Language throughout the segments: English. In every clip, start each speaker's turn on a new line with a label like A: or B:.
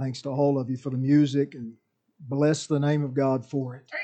A: Thanks to all of you for the music, and bless the name of God for it.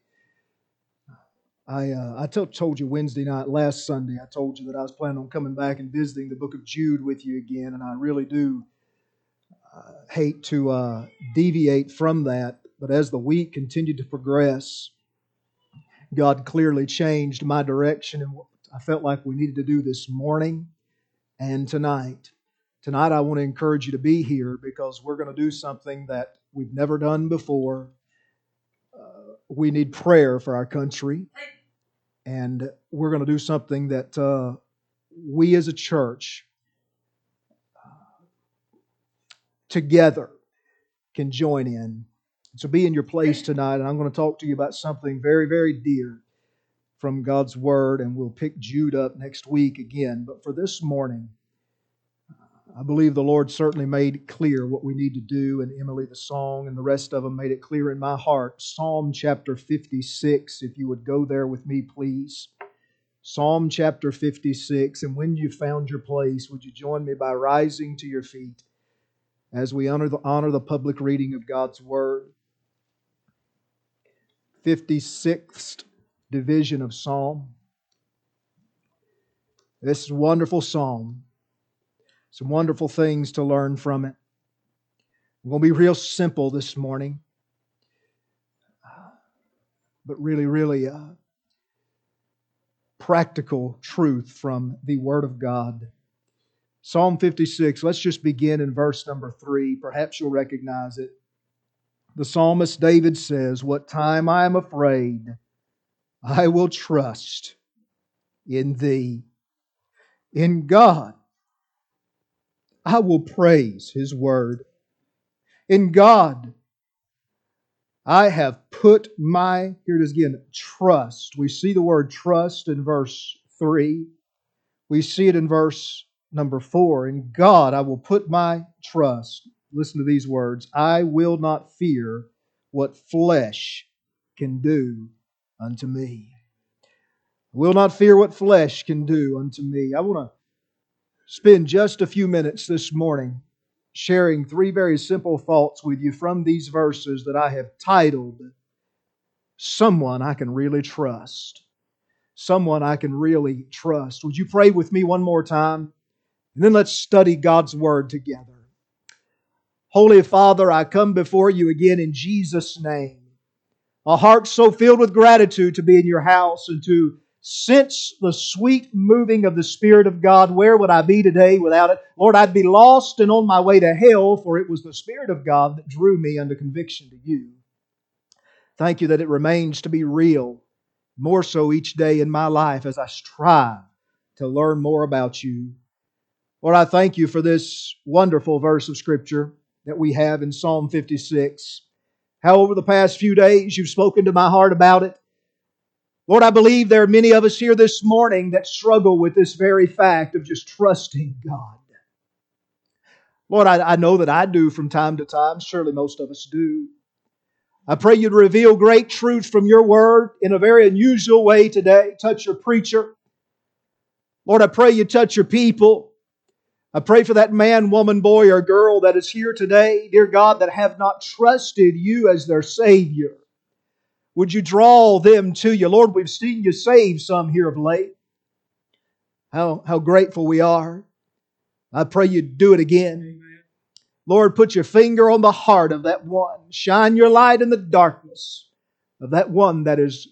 A: I told you Wednesday night, last Sunday, I told you that I was planning on coming back and visiting the book of Jude with you again, and I really do hate to deviate from that. But as the week continued to progress, God clearly changed my direction and what I felt like we needed to do this morning and tonight. Tonight I want to encourage you to be here because we're going to do something that we've never done before. We need prayer for our country. And we're going to do something that we as a church together can join in. So be in your place tonight, and I'm going to talk to you about something very, very dear from God's Word, and we'll pick Jude up next week again. But for this morning, I believe the Lord certainly made clear what we need to do, and Emily the song and the rest of them made it clear in my heart. Psalm chapter 56, if you would go there with me, please. Psalm chapter 56, and when you've found your place, would you join me by rising to your feet as we honor the public reading of God's Word. 56th division of Psalm. This is a wonderful psalm. Some wonderful things to learn from it. We're going to be real simple this morning, but really practical truth from the Word of God. Psalm 56, let's just begin in verse number 3. Perhaps you'll recognize it. The psalmist David says, "What time I am afraid, I will trust in Thee. In God I will praise His word. In God I have put my," here it is again, trust. We see the word trust in verse 3. We see it in verse number 4. In God I will put my trust. Listen to these words. "I will not fear what flesh can do unto me." I will not fear what flesh can do unto me. I want to spend just a few minutes this morning sharing 3 very simple thoughts with you from these verses that I have titled, Someone I Can Really Trust. Someone I can really trust. Would you pray with me one more time? And then let's study God's Word together. Holy Father, I come before you again in Jesus' name. A heart so filled with gratitude to be in your house and to sense the sweet moving of the Spirit of God. Where would I be today without it? Lord, I'd be lost and on my way to hell, for it was the Spirit of God that drew me under conviction to you. Thank you that it remains to be real, more so each day in my life as I strive to learn more about you. Lord, I thank you for this wonderful verse of Scripture that we have in Psalm 56. How over the past few days you've spoken to my heart about it. Lord, I believe there are many of us here this morning that struggle with this very fact of just trusting God. Lord, I know that I do from time to time. Surely most of us do. I pray you'd reveal great truth from your Word in a very unusual way today. Touch your preacher. Lord, I pray you touch your people. I pray for that man, woman, boy, or girl that is here today, dear God, that have not trusted you as their Savior. Would you draw them to you? Lord, we've seen you save some here of late. How grateful we are. I pray you'd do it again. Amen. Lord, put your finger on the heart of that one. Shine your light in the darkness of that one that is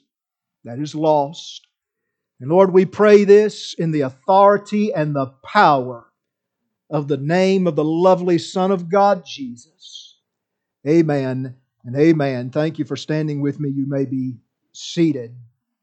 A: lost. And Lord, we pray this in the authority and the power of the name of the lovely Son of God, Jesus. Amen and amen. Thank you for standing with me. You may be seated.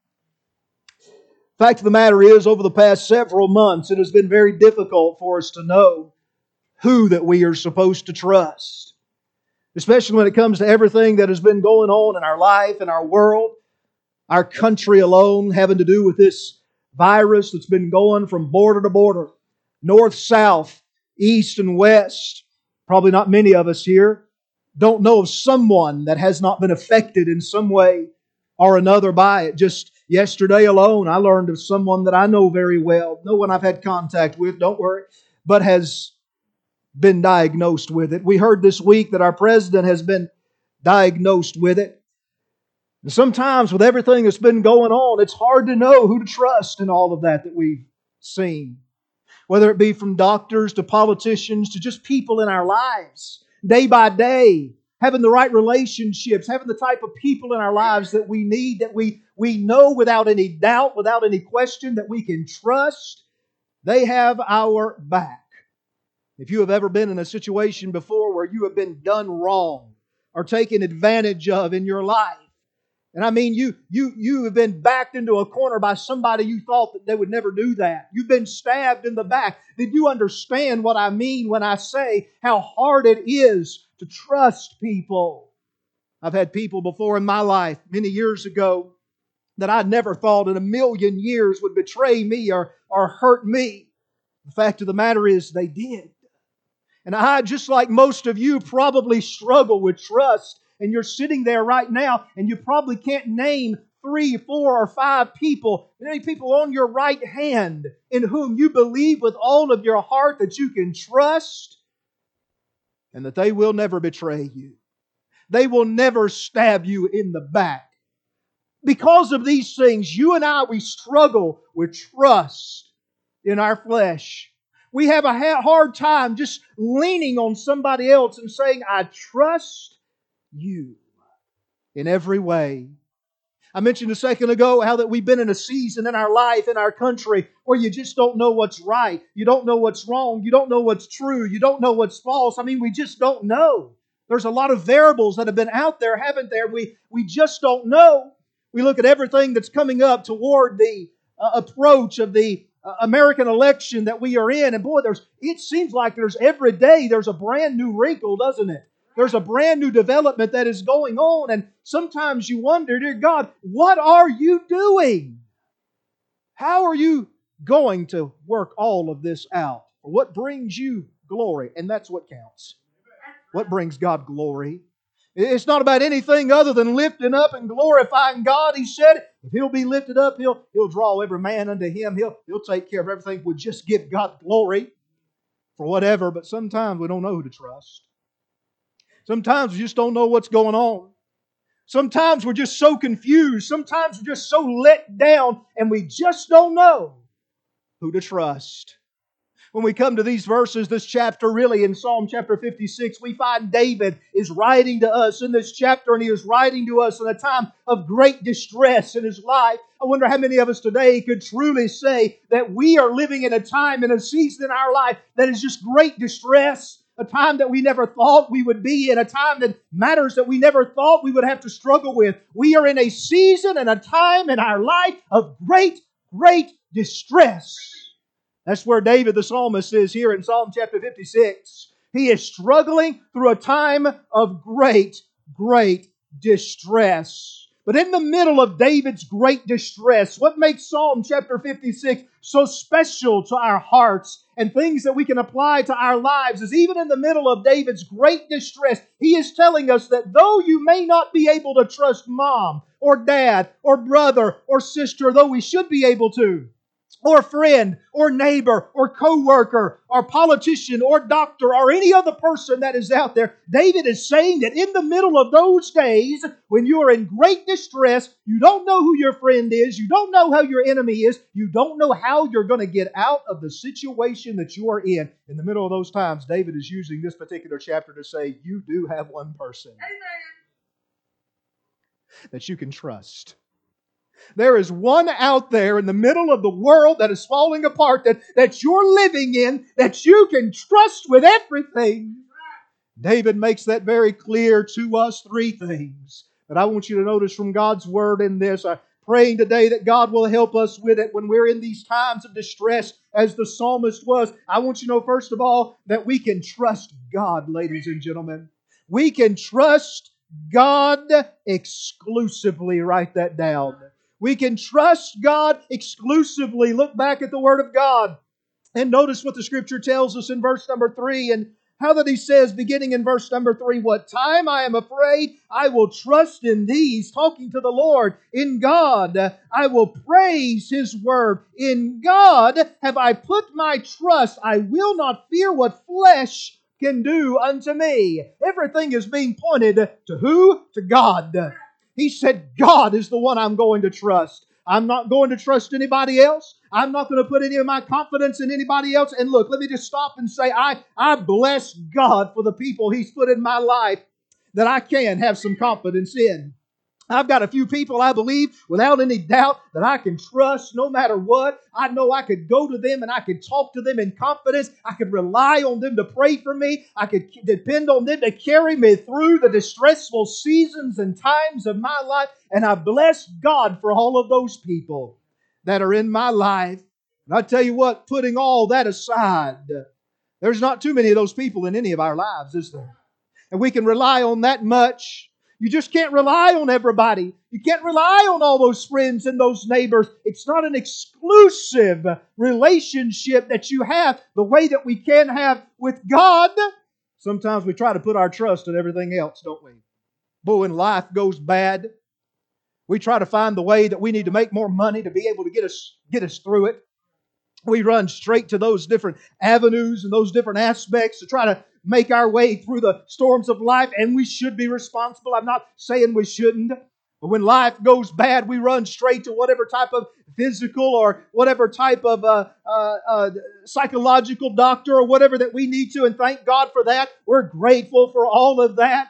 A: The fact of the matter is, over the past several months, it has been very difficult for us to know who that we are supposed to trust. Especially when it comes to everything that has been going on in our life, in our world, our country alone, having to do with this virus that's been going from border to border, north, south, east and west. Probably not many of us here don't know of someone that has not been affected in some way or another by it. Just yesterday alone, I learned of someone that I know very well. No one I've had contact with, don't worry, but has been diagnosed with it. We heard this week that our president has been diagnosed with it. And sometimes with everything that's been going on, it's hard to know who to trust in all of that we've seen. Whether it be from doctors to politicians to just people in our lives, day by day, having the right relationships, having the type of people in our lives that we need, that we know without any doubt, without any question, that we can trust. They have our back. If you have ever been in a situation before where you have been done wrong or taken advantage of in your life, and I mean you have been backed into a corner by somebody you thought that they would never do that. You've been stabbed in the back. Did you understand what I mean when I say how hard it is to trust people? I've had people before in my life many years ago that I never thought in a million years would betray me or hurt me. The fact of the matter is they did. And I, just like most of you, probably struggle with trust. And you're sitting there right now and you probably can't name 3, 4, or 5 people, many people on your right hand in whom you believe with all of your heart that you can trust and that they will never betray you. They will never stab you in the back. Because of these things, you and I, we struggle with trust in our flesh. We have a hard time just leaning on somebody else and saying, I trust you in every way. I mentioned a second ago how that we've been in a season in our life, in our country, where you just don't know what's right. You don't know what's wrong. You don't know what's true. You don't know what's false. I mean, we just don't know. There's a lot of variables that have been out there, haven't there? We just don't know. We look at everything that's coming up toward the approach of the American election that we are in, and boy, it seems like every day there's a brand new wrinkle, doesn't it? There's a brand new development that is going on, and sometimes you wonder, dear God, what are you doing? How are you going to work all of this out? What brings you glory? And that's what counts. What brings God glory? It's not about anything other than lifting up and glorifying God. He said, if He'll be lifted up, He'll draw every man unto Him. He'll take care of everything. We'll just give God glory for whatever. But sometimes we don't know who to trust. Sometimes we just don't know what's going on. Sometimes we're just so confused. Sometimes we're just so let down and we just don't know who to trust. When we come to these verses, this chapter really in Psalm chapter 56, we find David is writing to us in this chapter, and he is writing to us in a time of great distress in his life. I wonder how many of us today could truly say that we are living in a time, in a season in our life that is just great distress, a time that we never thought we would be in, a time that matters that we never thought we would have to struggle with. We are in a season and a time in our life of great, great distress. That's where David the psalmist is here in Psalm chapter 56. He is struggling through a time of great, great distress. But in the middle of David's great distress, what makes Psalm chapter 56 so special to our hearts and things that we can apply to our lives is even in the middle of David's great distress, he is telling us that though you may not be able to trust mom or dad or brother or sister, though we should be able to, or friend, or neighbor, or co-worker, or politician, or doctor, or any other person that is out there, David is saying that in the middle of those days, when you are in great distress, you don't know who your friend is, you don't know how your enemy is, you don't know how you're going to get out of the situation that you are in. In the middle of those times, David is using this particular chapter to say, you do have one person that you can trust. There is one out there in the middle of the world that is falling apart that you're living in, that you can trust with everything. David makes that very clear to us, 3 things that I want you to notice from God's Word in this. I'm praying today that God will help us with it when we're in these times of distress as the psalmist was. I want you to know, first of all, that we can trust God, ladies and gentlemen. We can trust God exclusively. Write that down. We can trust God exclusively. Look back at the Word of God and notice what the Scripture tells us in verse number 3 and how that He says, beginning in verse number 3, what time I am afraid, I will trust in Thee. He's talking to the Lord. In God, I will praise His Word. In God have I put my trust. I will not fear what flesh can do unto me. Everything is being pointed to who? To God. He said, God is the one I'm going to trust. I'm not going to trust anybody else. I'm not going to put any of my confidence in anybody else. And look, let me just stop and say, I bless God for the people He's put in my life that I can have some confidence in. I've got a few people I believe without any doubt that I can trust no matter what. I know I could go to them and I could talk to them in confidence. I could rely on them to pray for me. I could depend on them to carry me through the distressful seasons and times of my life. And I bless God for all of those people that are in my life. And I tell you what, putting all that aside, there's not too many of those people in any of our lives, is there? And we can rely on that much. You just can't rely on everybody. You can't rely on all those friends and those neighbors. It's not an exclusive relationship that you have the way that we can have with God. Sometimes we try to put our trust in everything else, don't we? But when life goes bad, we try to find the way that we need to make more money to be able to get us through it. We run straight to those different avenues and those different aspects to try to make our way through the storms of life, and we should be responsible. I'm not saying we shouldn't. But when life goes bad, we run straight to whatever type of physical or whatever type of psychological doctor or whatever that we need to, and thank God for that. We're grateful for all of that.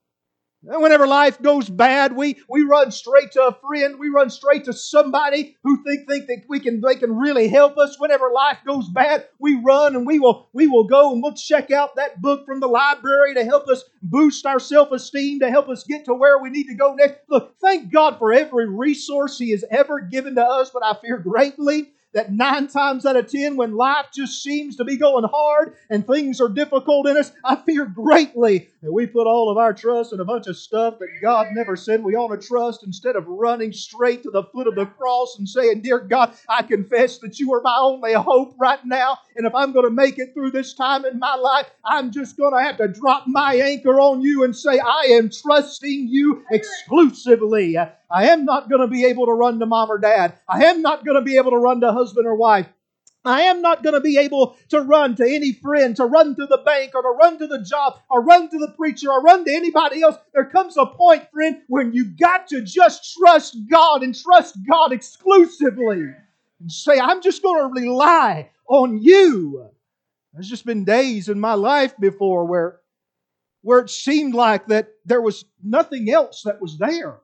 A: And whenever life goes bad, we run straight to a friend. We run straight to somebody who think that they can really help us. Whenever life goes bad, we run and we will go and we'll check out that book from the library to help us boost our self-esteem, to help us get to where we need to go next. Look, thank God for every resource He has ever given to us, but I fear greatly that 9 times out of 10, when life just seems to be going hard and things are difficult in us, I fear greatly that we put all of our trust in a bunch of stuff that God never said we ought to trust, instead of running straight to the foot of the cross and saying, Dear God, I confess that You are my only hope right now, and if I'm going to make it through this time in my life, I'm just going to have to drop my anchor on You and say, I am trusting You exclusively. I am not going to be able to run to mom or dad. I am not going to be able to run to husband or wife. I am not going to be able to run to any friend, to run to the bank, or to run to the job, or run to the preacher, or run to anybody else. There comes a point, friend, when you got to just trust God and trust God exclusively. And say, I'm just going to rely on You. There's just been days in my life before where it seemed like that there was nothing else that was there.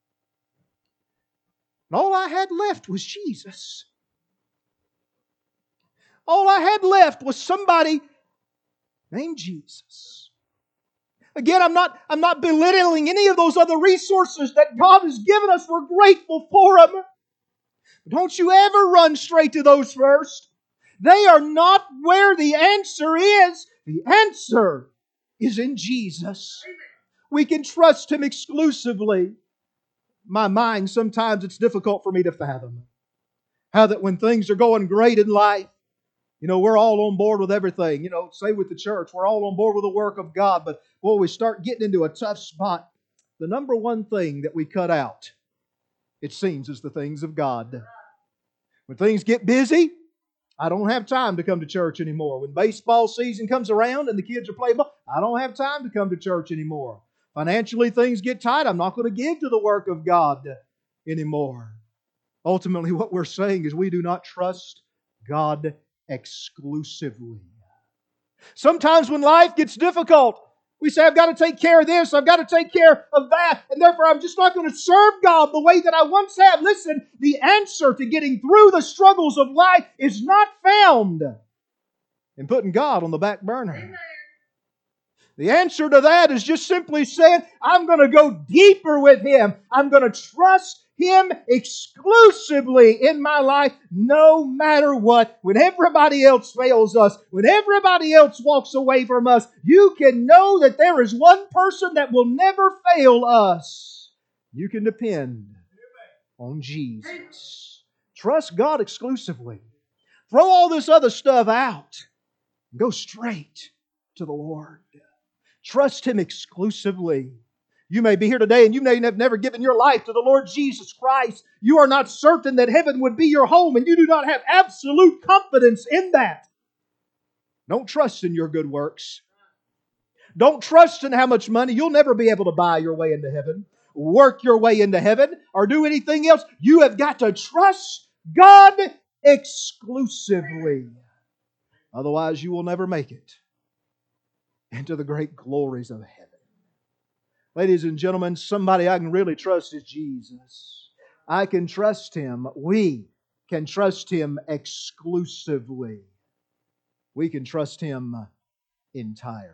A: And all I had left was Jesus. All I had left was somebody named Jesus. Again, I'm not belittling any of those other resources that God has given us. We're grateful for them. But don't you ever run straight to those first. They are not where the answer is. The answer is in Jesus. We can trust Him exclusively. My mind, sometimes it's difficult for me to fathom how that when things are going great in life, we're all on board with everything. Say with the church, we're all on board with the work of God. But when we start getting into a tough spot, the number one thing that we cut out, it seems, is the things of God. When things get busy, I don't have time to come to church anymore. When baseball season comes around and the kids are playing ball, I don't have time to come to church anymore. Financially, things get tight. I'm not going to give to the work of God anymore. Ultimately, what we're saying is we do not trust God exclusively. Sometimes when life gets difficult, we say, I've got to take care of this, I've got to take care of that, and therefore I'm just not going to serve God the way that I once have. Listen, the answer to getting through the struggles of life is not found in putting God on the back burner. Amen. The answer to that is just simply saying, I'm going to go deeper with Him. I'm going to trust Him exclusively in my life, no matter what. When everybody else fails us, when everybody else walks away from us, you can know that there is one person that will never fail us. You can depend on Jesus. Trust God exclusively. Throw all this other stuff out. Go straight to the Lord. Trust Him exclusively. You may be here today and you may have never given your life to the Lord Jesus Christ. You are not certain that heaven would be your home, and you do not have absolute confidence in that. Don't trust in your good works. Don't trust in how much money. You'll never be able to buy your way into heaven, work your way into heaven, or do anything else. You have got to trust God exclusively. Otherwise, you will never make it into the great glories of heaven. Ladies and gentlemen, somebody I can really trust is Jesus. I can trust Him. We can trust Him exclusively. We can trust Him entirely.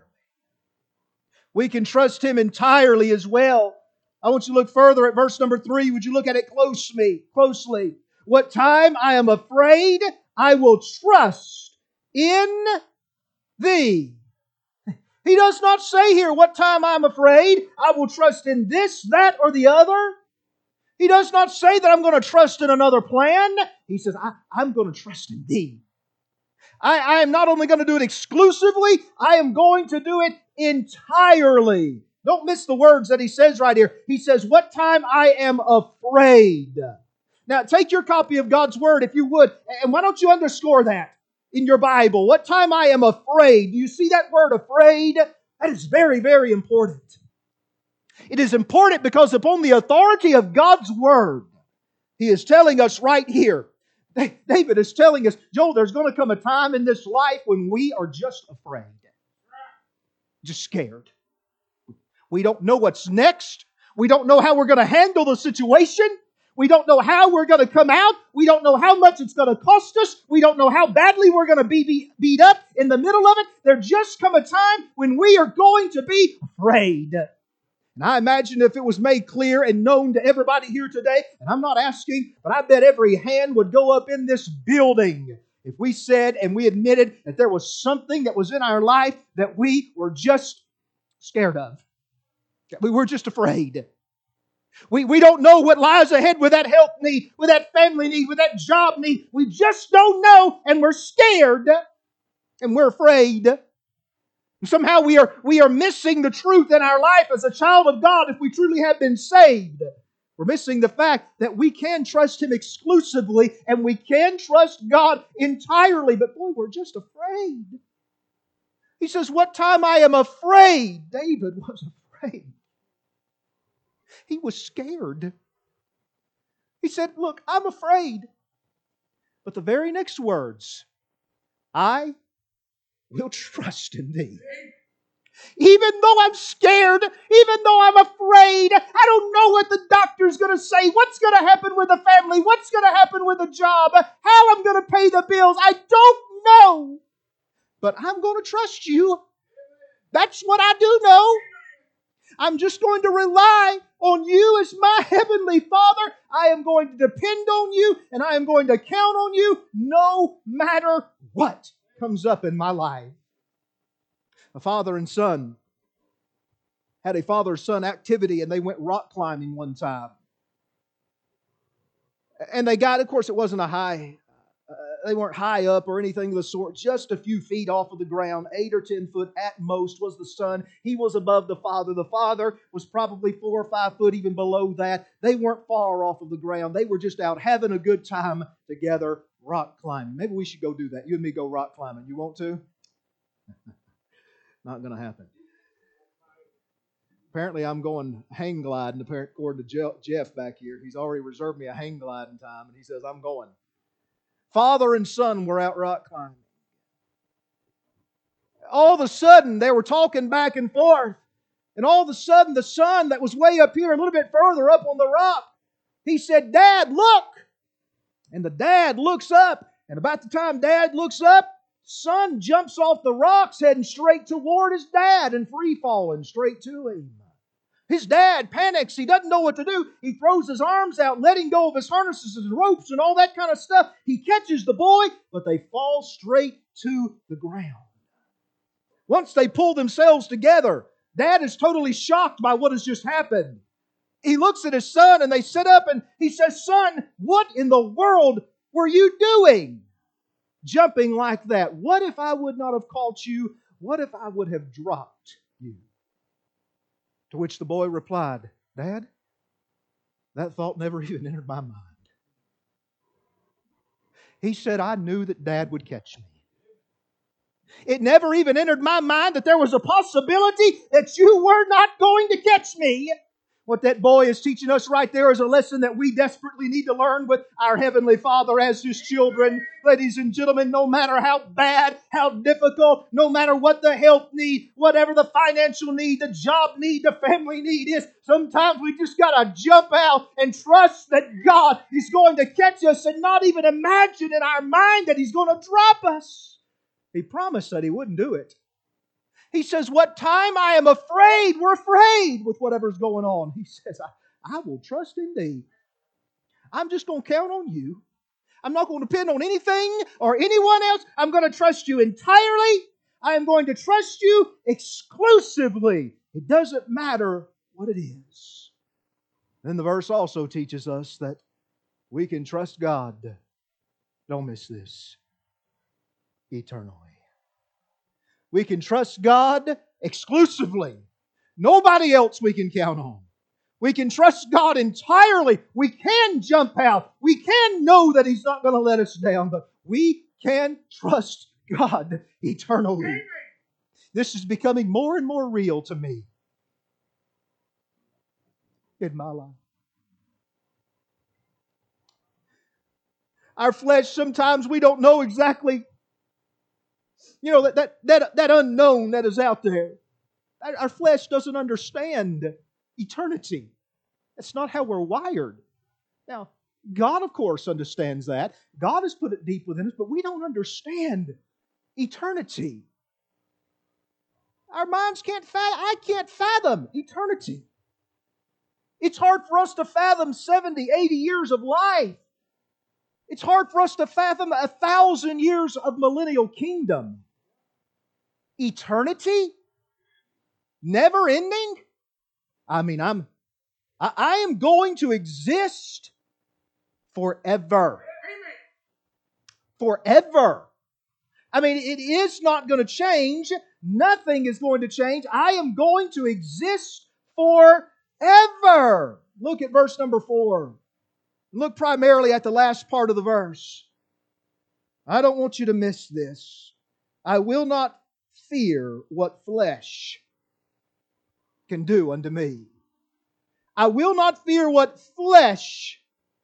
A: We can trust Him entirely as well. I want you to look further at verse number 3. Would you look at it closely? What time I am afraid, I will trust in Thee. He does not say here, what time I am afraid, I will trust in this, that, or the other. He does not say that I'm going to trust in another plan. He says, I'm going to trust in Thee. I am not only going to do it exclusively, I am going to do it entirely. Don't miss the words that he says right here. He says, what time I am afraid. Now, take your copy of God's Word, if you would, and why don't you underscore that in your Bible? What time I am afraid. Do you see that word afraid? That is very, very important. It is important because upon the authority of God's Word, He is telling us right here, David is telling us, Joel, there's going to come a time in this life when we are just afraid. Just scared. We don't know what's next. We don't know how we're going to handle the situation. We don't know how we're going to come out. We don't know how much it's going to cost us. We don't know how badly we're going to be beat up in the middle of it. There just come a time when we are going to be afraid. And I imagine if it was made clear and known to everybody here today, and I'm not asking, but I bet every hand would go up in this building if we said and we admitted that there was something that was in our life that we were just scared of. We were just afraid. We don't know what lies ahead with that health need, with that family need, with that job need. We just don't know, and we're scared, and we're afraid. Somehow we are missing the truth in our life as a child of God if we truly have been saved. We're missing the fact that we can trust Him exclusively and we can trust God entirely. But boy, we're just afraid. He says, what time I am afraid. David was afraid. He was scared. He said, look, I'm afraid. But the very next words, I will trust in Thee. Even though I'm scared, even though I'm afraid, I don't know what the doctor's going to say, what's going to happen with the family, what's going to happen with the job, how I'm going to pay the bills. I don't know. But I'm going to trust You. That's what I do know. I'm just going to rely on You as my Heavenly Father. I am going to depend on You, and I am going to count on You no matter what comes up in my life. A father and son had a father-son activity, and they went rock climbing one time. And they got, of course, it wasn't they weren't high up or anything of the sort, just a few feet off of the ground, 8 or 10 foot at most was the son. He was above the father. The father was probably 4 or 5 foot even below that. They weren't far off of the ground. They were just out having a good time together, rock climbing. Maybe we should go do that. You and me go rock climbing. You want to? Not going to happen. Apparently, I'm going hang gliding, according to Jeff back here. He's already reserved me a hang gliding time, and he says, I'm going. Father and son were out rock climbing. All of a sudden, they were talking back and forth. And all of a sudden, the son that was way up here, a little bit further up on the rock, he said, Dad, look! And the dad looks up. And about the time Dad looks up, son jumps off the rocks, heading straight toward his dad and free falling straight to him. His dad panics. He doesn't know what to do. He throws his arms out, letting go of his harnesses and ropes and all that kind of stuff. He catches the boy, but they fall straight to the ground. Once they pull themselves together, Dad is totally shocked by what has just happened. He looks at his son and they sit up and he says, Son, what in the world were you doing? Jumping like that. What if I would not have caught you? What if I would have dropped you? To which the boy replied, Dad, that thought never even entered my mind. He said, I knew that Dad would catch me. It never even entered my mind that there was a possibility that you were not going to catch me. What that boy is teaching us right there is a lesson that we desperately need to learn with our Heavenly Father as His children. Ladies and gentlemen, no matter how bad, how difficult, no matter what the health need, whatever the financial need, the job need, the family need is, sometimes we just got to jump out and trust that God is going to catch us and not even imagine in our mind that He's going to drop us. He promised that He wouldn't do it. He says, what time I am afraid, we're afraid with whatever's going on. He says, I will trust in Thee. I'm just going to count on You. I'm not going to depend on anything or anyone else. I'm going to trust You entirely. I am going to trust You exclusively. It doesn't matter what it is. Then the verse also teaches us that we can trust God. Don't miss this. Eternally. We can trust God exclusively. Nobody else we can count on. We can trust God entirely. We can jump out. We can know that He's not going to let us down, but we can trust God eternally. This is becoming more and more real to me in my life. Our flesh, sometimes we don't know exactly, that unknown that is out there. Our flesh doesn't understand eternity. That's not how we're wired. Now, God, of course, understands that. God has put it deep within us, but we don't understand eternity. Our minds I can't fathom eternity. It's hard for us to fathom 70, 80 years of life. It's hard for us to fathom 1,000 years of millennial kingdom. Eternity? Never ending? I am going to exist forever. Forever. It is not going to change. Nothing is going to change. I am going to exist forever. Look at verse number 4. Look primarily at the last part of the verse. I don't want you to miss this. I will not fear what flesh can do unto me. I will not fear what flesh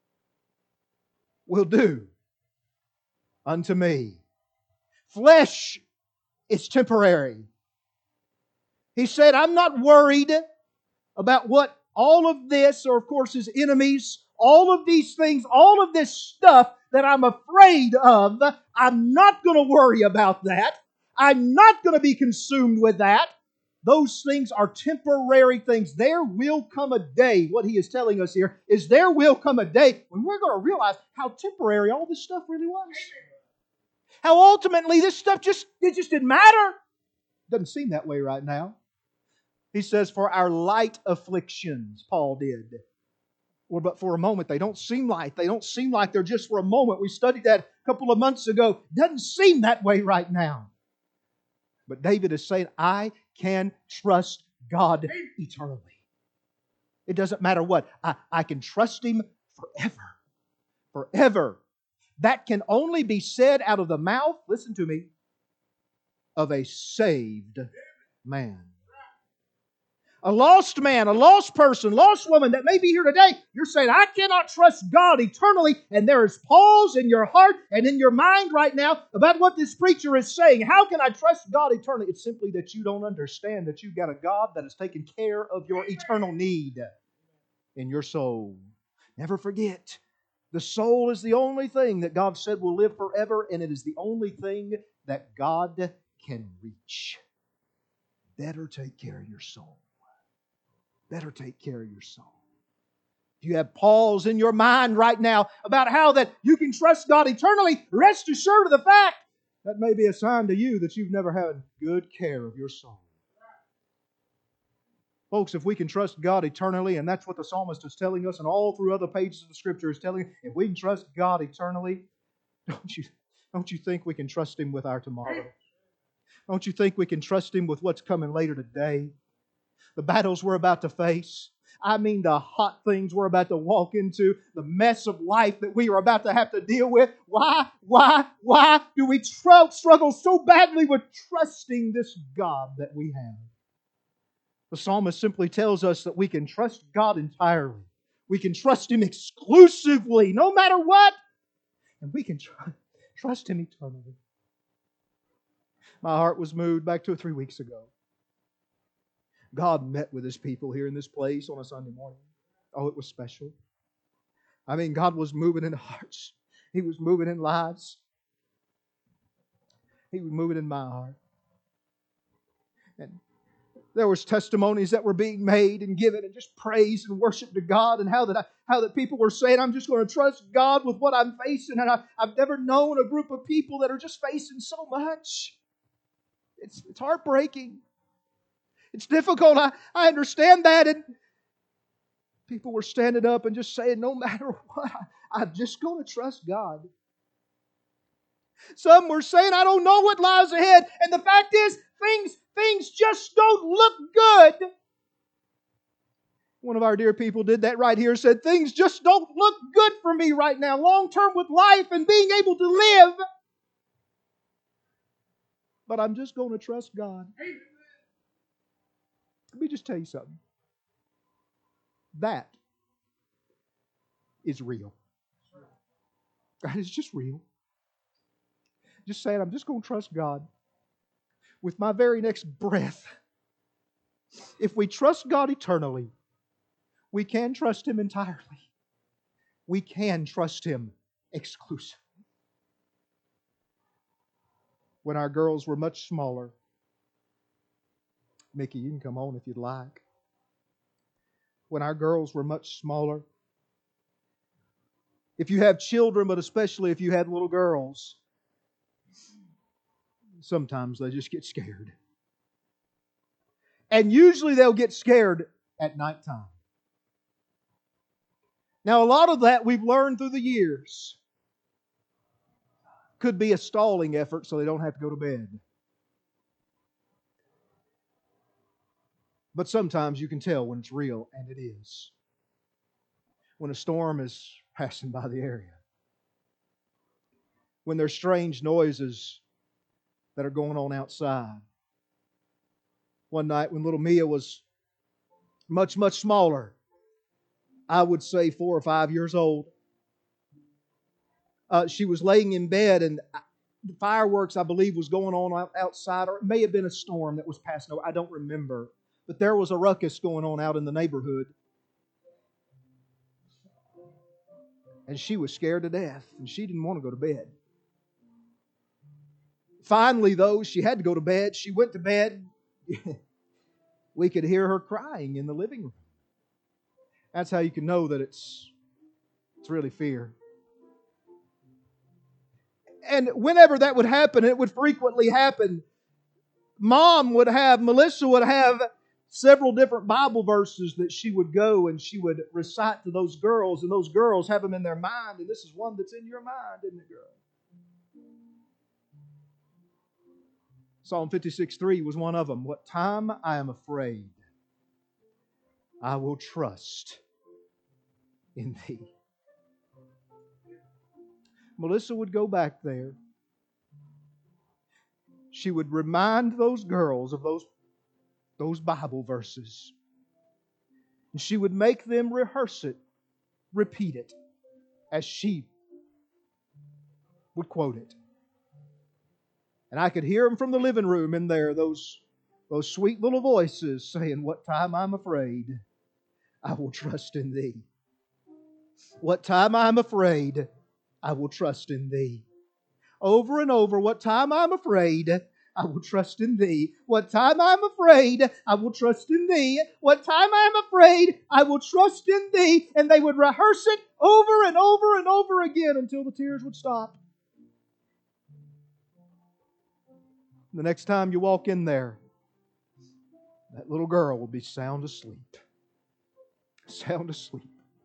A: will do unto me. Flesh is temporary. He said, I'm not worried about what all of this, or of course His enemies, all of these things, all of this stuff that I'm afraid of, I'm not going to worry about that. I'm not going to be consumed with that. Those things are temporary things. There will come a day, what He is telling us here, is there will come a day when we're going to realize how temporary all this stuff really was. How ultimately this stuff just didn't matter. Doesn't seem that way right now. He says, for our light afflictions, Paul did. But for a moment, they don't seem light. They don't seem like they're just for a moment. We studied that a couple of months ago. Doesn't seem that way right now. But David is saying, I can trust God eternally. It doesn't matter what. I can trust Him forever. Forever. That can only be said out of the mouth, listen to me, of a saved man. A lost man, a lost person, lost woman that may be here today, you're saying, I cannot trust God eternally, and there is pause in your heart and in your mind right now about what this preacher is saying. How can I trust God eternally? It's simply that you don't understand that you've got a God that has taken care of your eternal need in your soul. Never forget, the soul is the only thing that God said will live forever, and it is the only thing that God can reach. Better take care of your soul. Better take care of your soul. If you have pause in your mind right now about how that you can trust God eternally, rest assured of the fact that may be a sign to you that you've never had good care of your soul. Folks, if we can trust God eternally, and that's what the psalmist is telling us, and all through other pages of the Scripture is telling us, if we can trust God eternally, don't you think we can trust Him with our tomorrow? Don't you think we can trust Him with what's coming later today? The battles we're about to face. I mean the hot things we're about to walk into, the mess of life that we are about to have to deal with. Why do we struggle so badly with trusting this God that we have? The psalmist simply tells us that we can trust God entirely. We can trust Him exclusively, no matter what. And we can trust Him eternally. My heart was moved back 2 or 3 weeks ago. God met with His people here in this place on a Sunday morning. Oh, it was special. I mean, God was moving in hearts. He was moving in lives. He was moving in my heart. And there was testimonies that were being made and given, and just praise and worship to God, and how that people were saying, I'm just going to trust God with what I'm facing. And I've never known a group of people that are just facing so much. It's heartbreaking. It's difficult. I understand that. And people were standing up and just saying, no matter what, I'm just going to trust God. Some were saying, I don't know what lies ahead. And the fact is, things just don't look good. One of our dear people did that right here, said, things just don't look good for me right now, long term with life and being able to live. But I'm just going to trust God. Let me just tell you something. That is real. That is just real. Just saying, I'm just going to trust God with my very next breath. If we trust God eternally, we can trust Him entirely. We can trust Him exclusively. When our girls were much smaller, Mickey, you can come on if you'd like. When our girls were much smaller, if you have children, but especially if you had little girls, sometimes they just get scared. And usually they'll get scared at nighttime. Now, a lot of that we've learned through the years. Could be a stalling effort so they don't have to go to bed. But sometimes you can tell when it's real, and it is. When a storm is passing by the area. When there's strange noises that are going on outside. One night when little Mia was much smaller, I would say 4 or 5 years old, she was laying in bed, and the fireworks, I believe, was going on outside, or it may have been a storm that was passing over. I don't remember. But there was a ruckus going on out in the neighborhood. And she was scared to death, and she didn't want to go to bed. Finally, though, she had to go to bed. She went to bed. We could hear her crying in the living room. That's how you can know that it's really fear. And whenever that would happen, it would frequently happen, Melissa would have several different Bible verses that she would go and she would recite to those girls, and those girls have them in their mind, and this is one that's in your mind, isn't it, girl? Psalm 56:3 was one of them. What time I am afraid, I will trust in Thee. Melissa would go back there. She would remind those girls of those Bible verses. And she would make them rehearse it, repeat it, as she would quote it. And I could hear them from the living room in there, those sweet little voices saying, what time I'm afraid, I will trust in Thee. What time I'm afraid, I will trust in Thee. Over and over, what time I'm afraid, I will trust in Thee. What time I'm afraid, I will trust in Thee. What time I'm afraid, I will trust in Thee. And they would rehearse it over and over and over again until the tears would stop. The next time you walk in there, that little girl will be sound asleep. Sound asleep.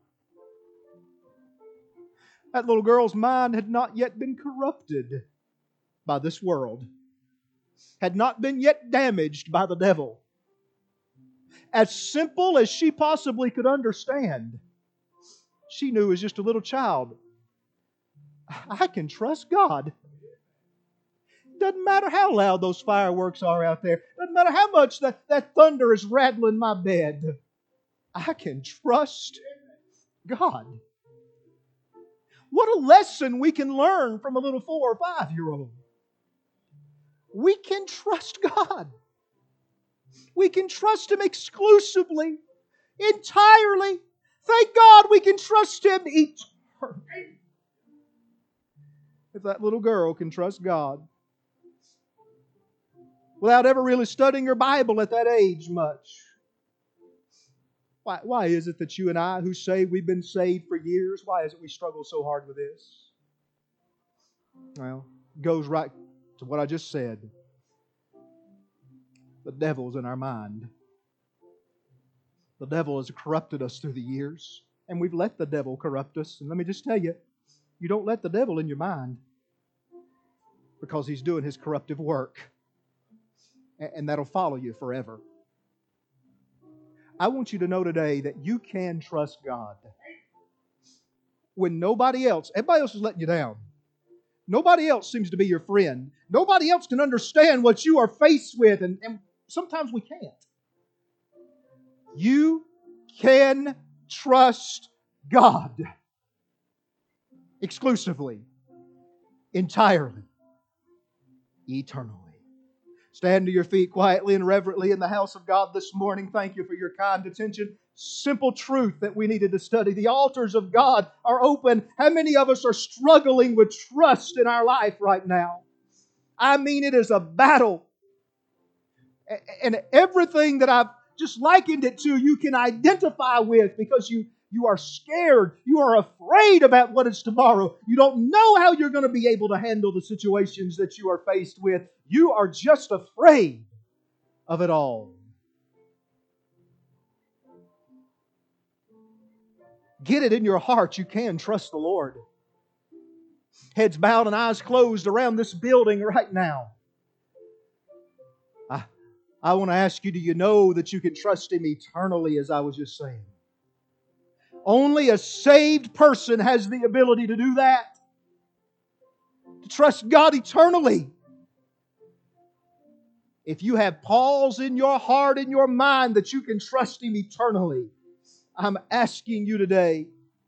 A: That little girl's mind had not yet been corrupted by this world. Had not been yet damaged by the devil. As simple as she possibly could understand, she knew as just a little child, I can trust God. Doesn't matter how loud those fireworks are out there. Doesn't matter how much that thunder is rattling my bed. I can trust God. What a lesson we can learn from a little 4 or 5-year-old. We can trust God. We can trust Him exclusively, entirely. Thank God we can trust Him eternally. If that little girl can trust God without ever really studying her Bible at that age much, why is it that you and I, who say we've been saved for years, why is it we struggle so hard with this? Well, it goes right to what I just said. The devil's in our mind. The devil has corrupted us through the years, and we've let the devil corrupt us. And let me just tell you, you don't let the devil in your mind, because he's doing his corruptive work, and that'll follow you forever. I want you to know today that you can trust God. When nobody else, everybody else is letting you down. Nobody else seems to be your friend. Nobody else can understand what you are faced with, and sometimes we can't. You can trust God exclusively, entirely, eternally. Stand to your feet quietly and reverently in the house of God this morning. Thank you for your kind attention. Simple truth that we needed to study. The altars of God are open. How many of us are struggling with trust in our life right now? I mean, it is a battle. And everything that I've just likened it to, you can identify with, because you are scared. You are afraid about what is tomorrow. You don't know how you're going to be able to handle the situations that you are faced with. You are just afraid of it all. Get it in your heart. You can trust the Lord. Heads bowed and eyes closed around this building right now. I want to ask you, do you know that you can trust Him eternally, as I was just saying? Only a saved person has the ability to do that. To trust God eternally. If you have pause in your heart, in your mind, that you can trust Him eternally, I'm asking you today,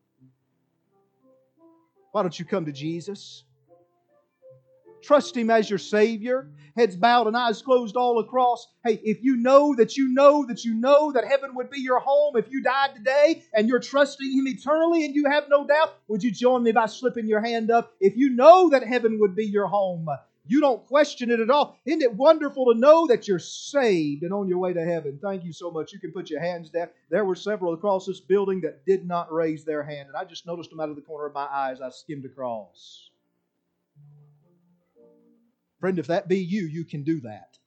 A: why don't you come to Jesus? Trust Him as your Savior. Heads bowed and eyes closed all across. Hey, if you know that heaven would be your home if you died today, and you're trusting Him eternally and you have no doubt, would you join me by slipping your hand up? If you know that heaven would be your home, you don't question it at all. Isn't it wonderful to know that you're saved and on your way to heaven? Thank you so much. You can put your hands down. There were several across this building that did not raise their hand, and I just noticed them out of the corner of my eye as I skimmed across. Friend, if that be you, you can do that.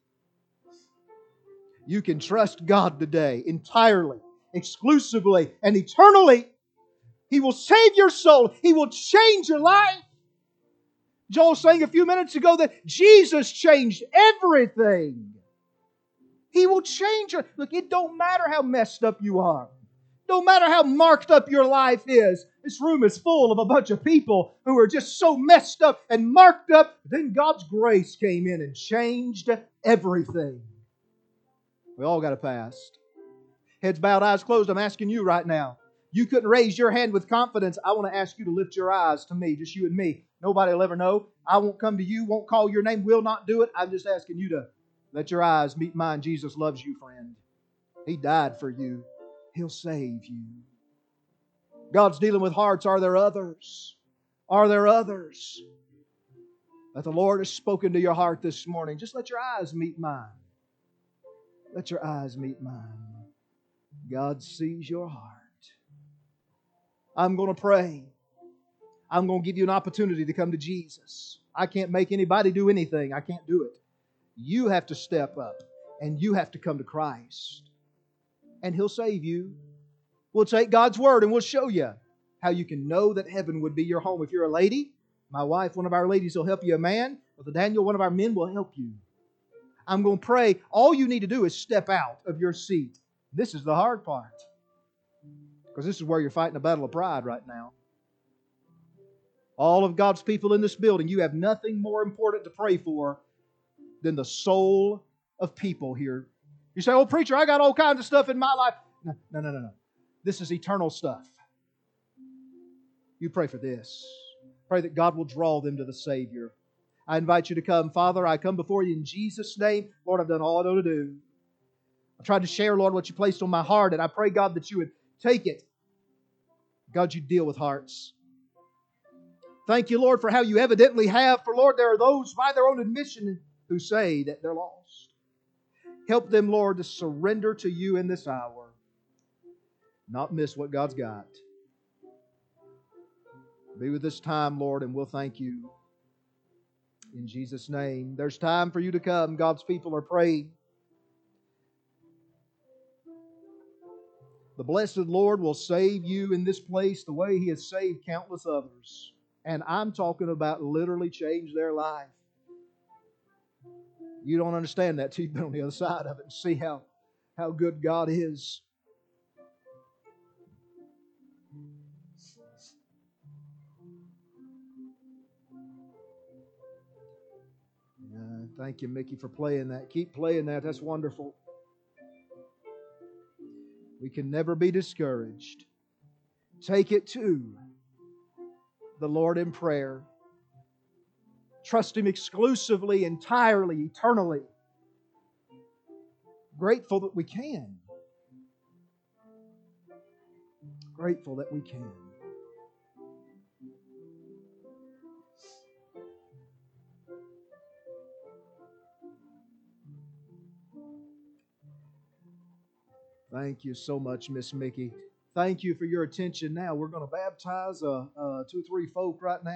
A: You can trust God today entirely, exclusively, and eternally. He will save your soul. He will change your life. Joel sang a few minutes ago that Jesus changed everything. He will change it. Look, it don't matter how messed up you are. No matter how marked up your life is. This room is full of a bunch of people who are just so messed up and marked up. Then God's grace came in and changed everything. We all got a past. Heads bowed, eyes closed. I'm asking you right now. You couldn't raise your hand with confidence. I want to ask you to lift your eyes to me, just you and me. Nobody will ever know. I won't come to you, won't call your name, will not do it. I'm just asking you to let your eyes meet mine. Jesus loves you, friend. He died for you. He'll save you. God's dealing with hearts. Are there others? Are there others that the Lord has spoken to your heart this morning? Just let your eyes meet mine. Let your eyes meet mine. God sees your heart. I'm going to pray. I'm going to give you an opportunity to come to Jesus. I can't make anybody do anything. I can't do it. You have to step up and you have to come to Christ. And He'll save you. We'll take God's Word and we'll show you how you can know that heaven would be your home. If you're a lady, my wife, one of our ladies will help you. A man, Brother Daniel, one of our men will help you. I'm going to pray. All you need to do is step out of your seat This is the hard part. Because this is where you're fighting a battle of pride right now. All of God's people in this building, you have nothing more important to pray for than the soul of people here. You say, oh, preacher, I got all kinds of stuff in my life. No. This is eternal stuff. You pray for this. Pray that God will draw them to the Savior. I invite you to come. Father, I come before you in Jesus' name. Lord, I've done all I know to do. I tried to share, Lord, what you placed on my heart, and I pray, God, that you would take it. God, you deal with hearts. Thank you, Lord, for how you evidently have. For, Lord, there are those by their own admission who say that they're lost. Help them, Lord, to surrender to you in this hour. Not miss what God's got. Be with this time, Lord, and we'll thank you. In Jesus' name. There's time for you to come. God's people are praying. The blessed Lord will save you in this place the way He has saved countless others. And I'm talking about literally change their life. You don't understand that till you've been on the other side of it and see how good God is. Thank you, Mickey, for playing that. Keep playing that. That's wonderful. We can never be discouraged. Take it to the Lord in prayer. Trust Him exclusively, entirely, eternally. Grateful that we can. Grateful that we can. Thank you so much, Miss Mickey. Thank you for your attention. Now we're going to baptize 2 or 3 folk right now.